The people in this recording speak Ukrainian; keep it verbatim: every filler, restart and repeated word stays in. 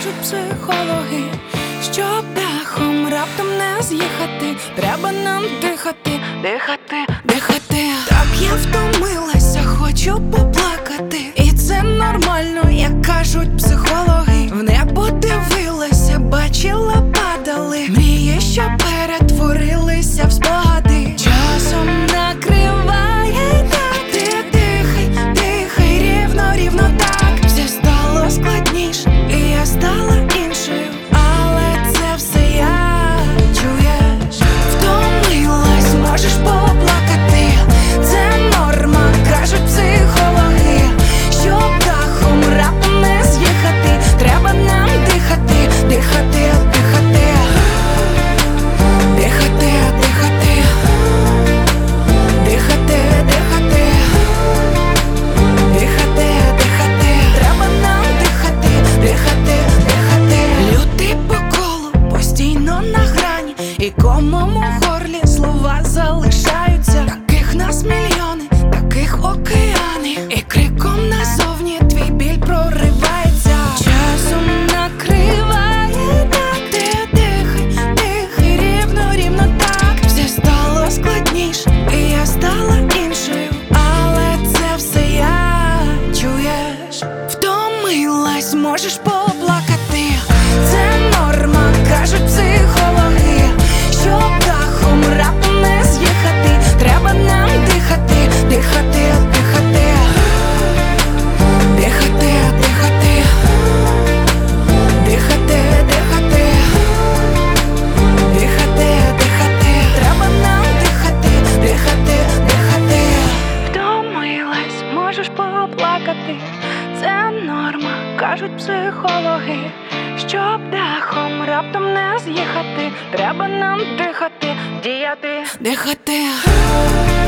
кажуть психологи, щоб дахом раптом не з'їхати, треба нам дихати, дихати, дихати. Так я втомилася, хочу поплакати, і це нормально, як кажуть психологи. В небо дивилася, бачила, падали мрії, що перетворилися в спогади. Часом накриває так, ти дихай, дихай, рівно, рівно так. Все стало складніше, і я стала іншою, але це все я, чуєш? Втомилась, можеш поплакати, це норма, кажуть психологи. Щоб дахом раптом не з'їхати, треба нам дихати, дихати, дихати, дихати, дихати, дихати, дихати, дихати, дихати, треба нам дихати, дихати, дихати. Лютий по колу, постійно на грані, і комом у горлі слова залишаються. Таких нас мільйони, таких океани, і криком назовні твій біль проривається. Часом накриває так, ти дихай, дихай, рівно, рівно так. Все стало складніше, і я стала іншою, але це все я, чуєш? Втомилась, можеш поплакати, це норма, кажуть психологи. Щоб дахом раптом не з'їхати, треба нам дихати, дихати, дихати, дихати, дихати, дихати, дихати, дихати, дихати, треба нам дихати, дихати, дихати. Втомилась, можеш поплакати, це норма, кажуть психологи. Щоб дахом раптом не з'їхати, треба нам дихати, діяти, дихати.